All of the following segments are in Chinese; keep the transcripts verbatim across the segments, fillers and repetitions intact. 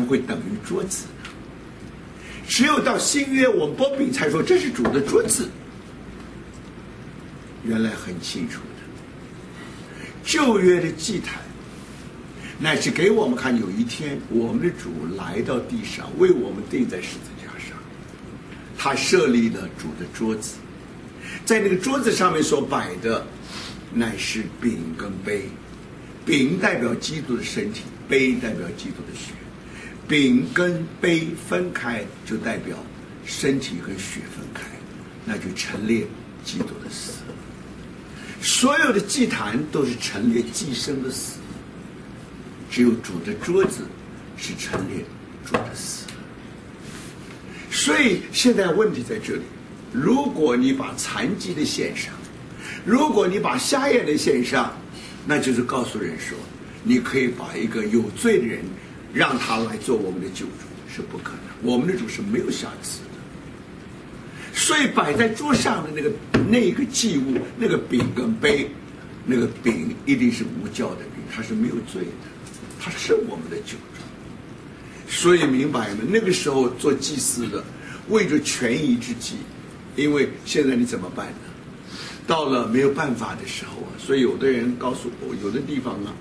会等于桌子？只有到新约，我们剥饼才说这是主的桌子。原来很清楚的，旧约的祭坛乃是给我们看，有一天我们的主来到地上，为我们钉在十字架上，他设立了主的桌子，在那个桌子上面所摆的乃是饼跟杯，饼代表基督的身体，杯代表基督的血。饼跟杯分开，就代表身体跟血分开，那就陈列基督的死。所有的祭坛都是陈列祭牲的死，只有主的桌子是陈列主的死。所以现在问题在这里，如果你把残疾的献上，如果你把瞎眼的献上，那就是告诉人说，你可以把一个有罪的人让他来做我们的救主，是不可能。我们的主是没有瑕疵的，所以摆在桌上的那个那个祭物，那个饼跟杯，那个饼一定是无酵的饼，它是没有罪的，它是我们的救主。所以明白吗？那个时候做祭司的，为着权宜之计，因为现在你怎么办呢？到了没有办法的时候啊，所以有的人告诉我，有的地方啊，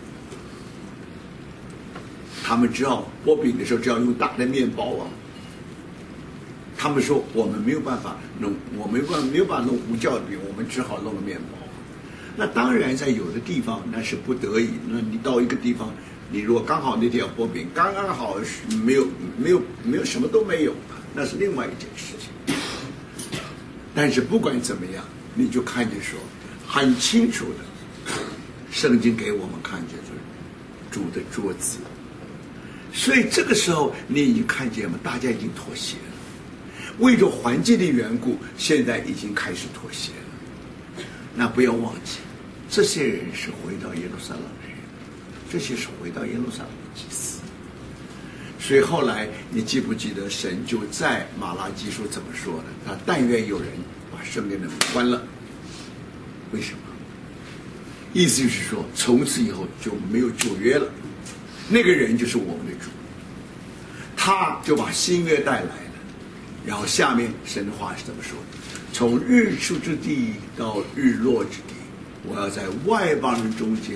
他们只要剥饼的时候，只要用大的面包啊。他们说我们没有办法弄，我没办法没有办法弄无酵的饼，我们只好弄个面包。那当然，在有的地方那是不得已。那你到一个地方，你如果刚好那天要剥饼，刚刚好没有没有没有什么都没有，那是另外一件事情。但是不管怎么样，你就看见说很清楚的，圣经给我们看见就是主的桌子。所以这个时候你已经看见吗？大家已经妥协了。为着环境的缘故，现在已经开始妥协了。那不要忘记，这些人是回到耶路撒冷的人，这些是回到耶路撒冷的祭司。所以后来你记不记得神就在马拉基书怎么说的？他但愿有人把圣殿的门关了。为什么？意思就是说，从此以后就没有旧约了。那个人就是我们的主，他就把新约带来了。然后下面神的话是怎么说？从日出之地到日落之地，我要在外邦人中间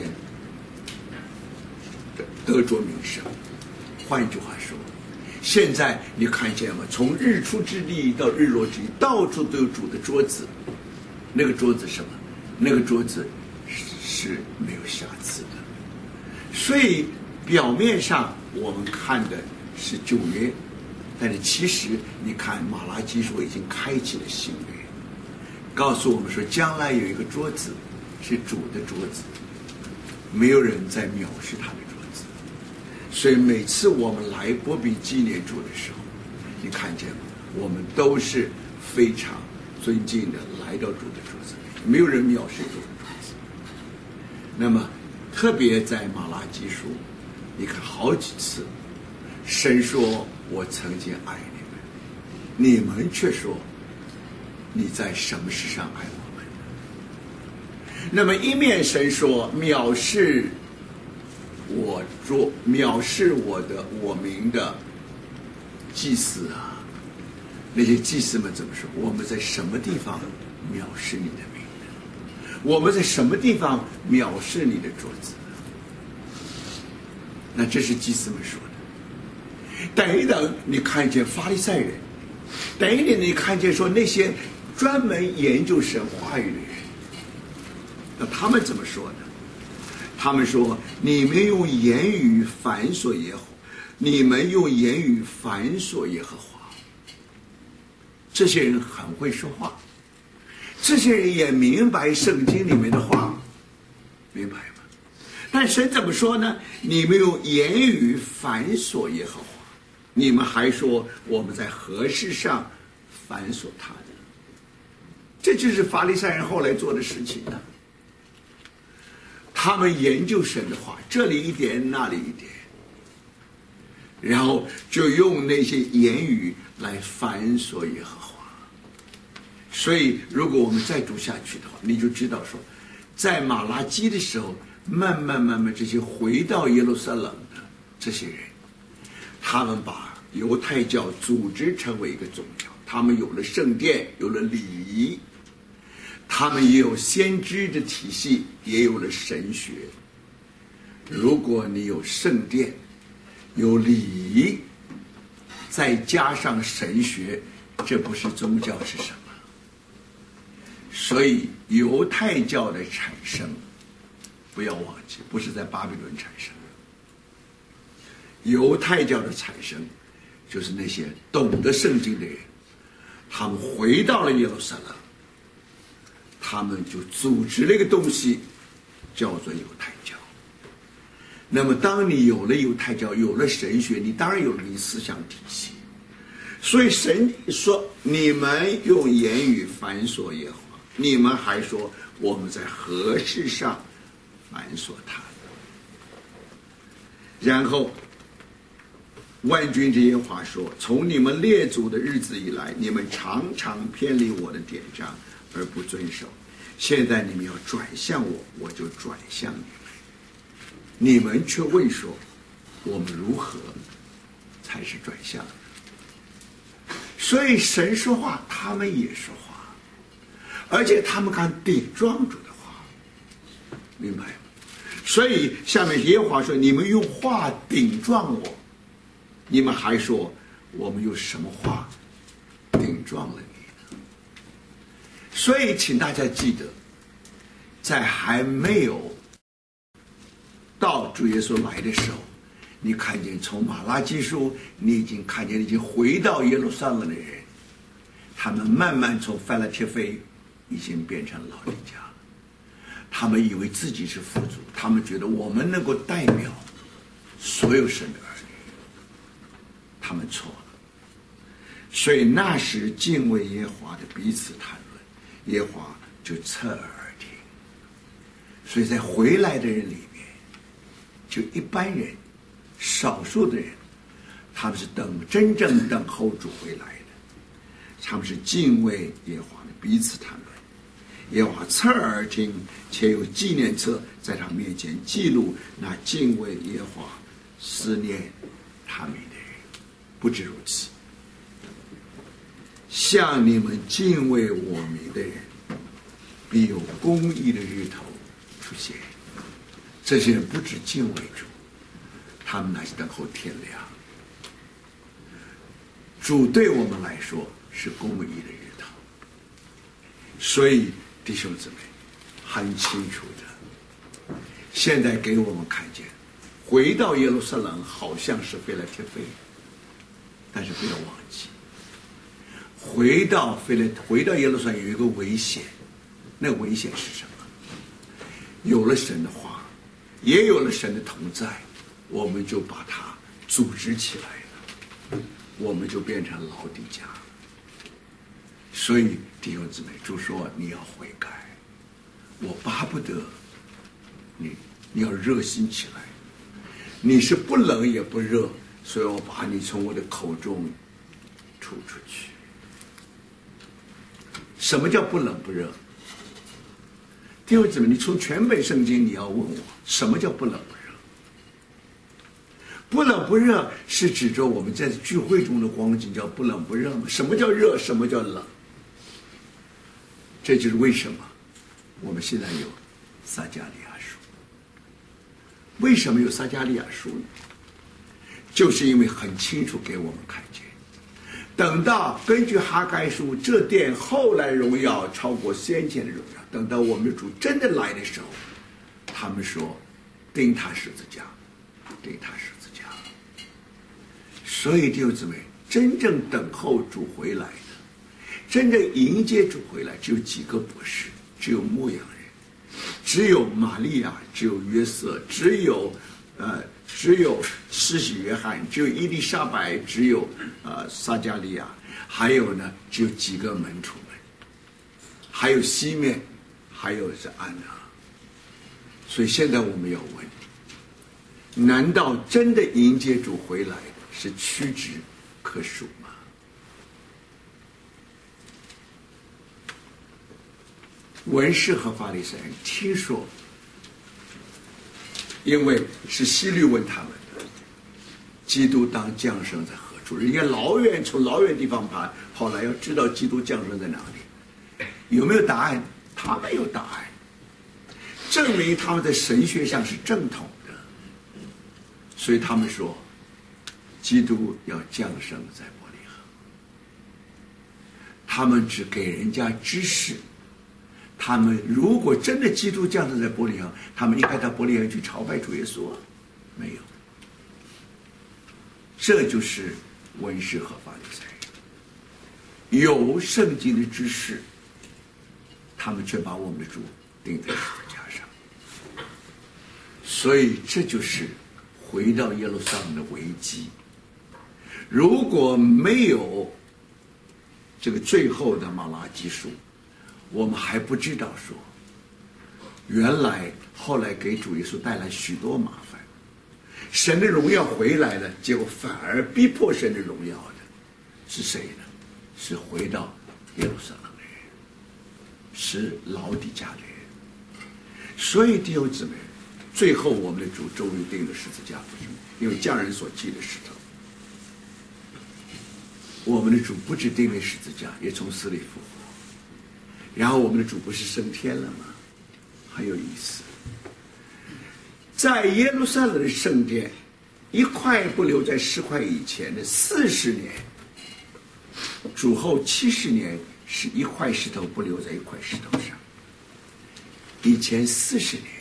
得着名声。换句话说，现在你看见吗？从日出之地到日落之地，到处都有主的桌子。那个桌子什么？那个桌子是没有瑕疵的。所以表面上我们看的是旧约，但是其实你看马拉基书已经开启了新约，告诉我们说将来有一个桌子是主的桌子，没有人在藐视他的桌子。所以每次我们来剥饼纪念主的时候，你看见吗？我们都是非常尊敬的来到主的桌子，没有人藐视主的桌子。那么特别在马拉基书，你看好几次神说我曾经爱你们，你们却说你在什么事上爱我们？那么一面神说藐视我做藐视我的我名的祭司啊，那些祭司们怎么说？我们在什么地方藐视你的名呢？我们在什么地方藐视你的桌子？那这是祭司们说的。等一等，你看见法利赛人，等一等，你看见说那些专门研究神话语的人，那他们怎么说呢？他们说：你们用言语繁琐耶和华，你们用言语繁琐耶和华。这些人很会说话，这些人也明白圣经里面的话，明白吗？但神怎么说呢？你们用言语繁琐耶和华，你们还说我们在何事上繁琐他的？这就是法利赛人后来做的事情呢。他们研究神的话，这里一点那里一点，然后就用那些言语来繁琐耶和华。所以如果我们再读下去的话，你就知道说，在马拉基的时候，慢慢慢慢这些回到耶路撒冷的这些人， 他们把犹太教组织成为一个宗教，他们有了圣殿，有了礼仪，他们也有先知的体系，也有了神学。如果你有圣殿，有礼仪，再加上神学，这不是宗教是什么？所以犹太教的产生，不要忘记，不是在巴比伦产生的。犹太教的产生，就是那些懂得圣经的人，他们回到了耶路撒冷，他们就组织了一个东西，叫做犹太教。那么当你有了犹太教，有了神学，你当然有了你思想体系。所以神说，你们用言语繁琐耶和华，你们还说我们在何事上繁琐他。然后万军之耶和华说，从你们列祖的日子以来，你们常常偏离我的典章而不遵守，现在你们要转向我，我就转向你们。你们却问说，我们如何才是转向？所以神说话，他们也说话，而且他们敢顶撞主的话，明白吗？所以下面耶和华说，你们用话顶撞我，你们还说我们用什么话顶撞了你呢？所以请大家记得，在还没有到主耶稣来的时候，你看见从马拉基书，你已经看见已经回到耶路撒冷的人，他们慢慢从腓拉铁非已经变成老底嘉，他们以为自己是富足，他们觉得我们能够代表所有神的儿女，他们错了。所以那时敬畏耶和华的彼此谈论，耶和华就侧耳而听。所以在回来的人里面，就一般人，少数的人，他们是等真正等候主回来的，他们是敬畏耶和华的彼此谈论。耶和华侧耳而听，且有纪念册在他面前记录那敬畏耶和华、思念他名的人。不止如此，像你们敬畏我名的人，必有公义的日头出现。这些人不只敬畏主，他们乃是等候天亮。主对我们来说是公义的日头，所以弟兄姊妹很清楚的，现在给我们看见，回到耶路撒冷好像是腓拉铁非，但是不要忘记，回到腓拉回到耶路撒冷有一个危险，那危险是什么？有了神的话，也有了神的同在，我们就把它组织起来了，我们就变成老底嘉。所以弟兄姊妹，主说你要悔改，我巴不得你你要热心起来，你是不冷也不热，所以我把你从我的口中吐出去。什么叫不冷不热？弟兄姊妹，你从全本圣经你要问我，什么叫不冷不热？不冷不热是指着我们在聚会中的光景叫不冷不热吗？什么叫热？什么叫冷？这就是为什么我们现在有撒迦利亚书。为什么有撒迦利亚书呢？就是因为很清楚给我们看见，等到根据哈该书，这殿后来荣耀超过先前的荣耀，等到我们的主真的来的时候，他们说钉他十字架，钉他十字架。所以弟兄姊妹，真正等候主回来的，真正迎接主回来，只有几个博士，只有牧羊人，只有玛利亚，只有约瑟，只有呃，只有施洗约翰，只有伊丽莎白，只有呃撒迦利亚，还有呢，只有几个门徒们，还有西面，还有是安娜。所以现在我们要问，难道真的迎接主回来的是屈指可数吗？文士和法利赛人听说，因为是希律问他们的， 基督当降生在何处？人家老远从老远地方跑跑来，要知道基督降生在哪里，有没有答案？他没有答案，证明他们在神学上是正统的，所以他们说，基督要降生在伯利恒。他们只给人家知识。他们如果真的基督降生在伯利恒，他们应该到伯利恒去朝拜主耶稣啊，没有。这就是文士和法利赛人有圣经的知识，他们却把我们的主钉在十字架上。所以这就是回到耶路撒冷的危机。如果没有这个最后的马拉基书，我们还不知道说，原来后来给主耶稣带来许多麻烦，神的荣耀回来了，结果反而逼迫神的荣耀的是谁呢？是回到耶路撒冷的人，是老底嘉的人。所以弟兄姊妹，最后我们的主终于钉了十字架，因为匠人所砌的石头。我们的主不只钉了十字架，也从死里复活。然后我们的主不是升天了吗？很有意思。在耶路撒冷的圣殿，一块不留在十块以前的四十年，主后七十年是一块石头不留在一块石头上。以前四十年，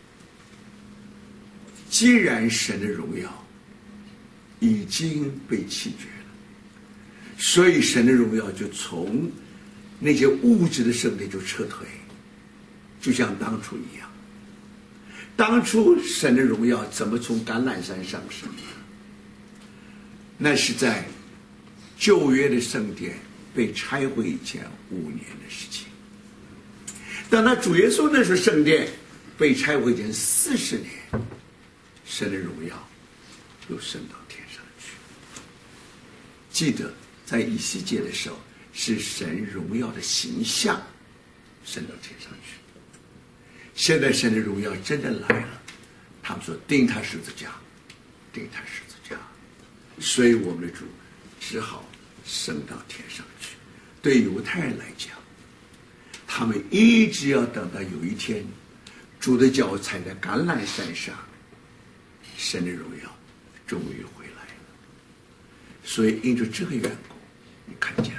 既然神的荣耀已经被弃绝了，所以神的荣耀就从那些物质的圣殿就撤退，就像当初一样。当初神的荣耀怎么从橄榄山上升呢？那是在旧约的圣殿被拆毁以前五年的事情。当他主耶稣那时候圣殿被拆毁以前四十年，神的荣耀又升到天上去。记得在以西结的时候，是神荣耀的形象升到天上去。现在神的荣耀真的来了，他们说钉他十字架，钉他十字架，所以我们的主只好升到天上去。对犹太人来讲，他们一直要等到有一天主的脚踩在橄榄山上，神的荣耀终于回来了。所以因着这个缘故，你看见了，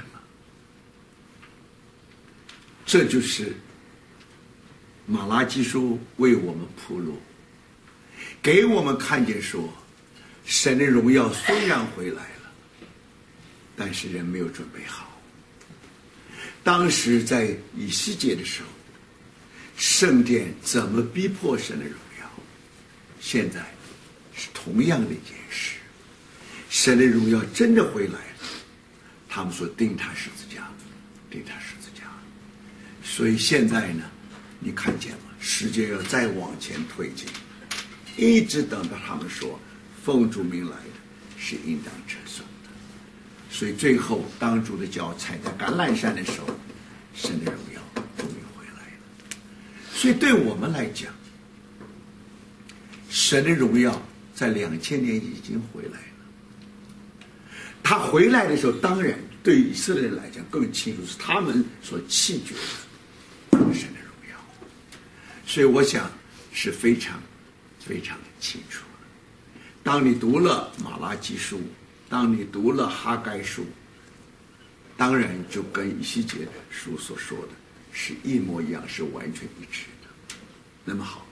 这就是马拉基书为我们铺路，给我们看见说，神的荣耀虽然回来了，但是人没有准备好。当时在以西结的时候，圣殿怎么逼迫神的荣耀，现在是同样的一件事。神的荣耀真的回来了，他们说钉他十字架，钉他十字架。所以现在呢，你看见了，时间要再往前推进，一直等到他们说奉主名来的是应当称颂的。所以最后当主的脚踩在橄榄山的时候，神的荣耀终于回来了。所以对我们来讲，神的荣耀在两千年已经回来了。他回来的时候，当然对以色列人来讲更清楚，是他们所弃绝的神的荣耀。所以我想是非常非常清楚。当你读了马拉基书，当你读了哈该书，当然就跟以西结书所说的是一模一样，是完全一致的。那么好，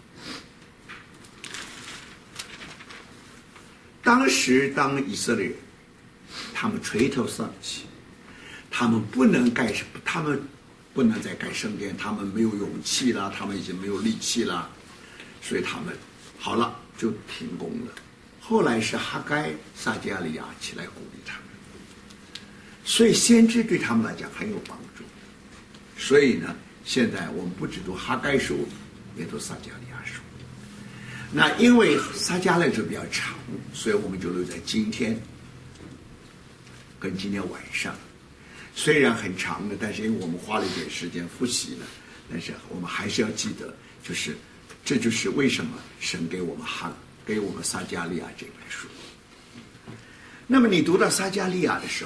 当时当以色列人他们垂头丧气，他们不能盖，他们不能再盖圣殿，他们没有勇气了，他们已经没有力气了，所以他们好了就停工了。后来是哈该、撒迦利亚起来鼓励他们，所以先知对他们来讲很有帮助。所以呢，现在我们不只读哈该书，也读撒迦利亚书。那因为撒迦利亚书比较长，所以我们就留在今天跟今天晚上。虽然很长的，但是因为我们花了一点时间复习了，但是我们还是要记得，就是这就是为什么神给我们哈给我们撒迦利亚这本书。 那么你读到撒迦利亚的时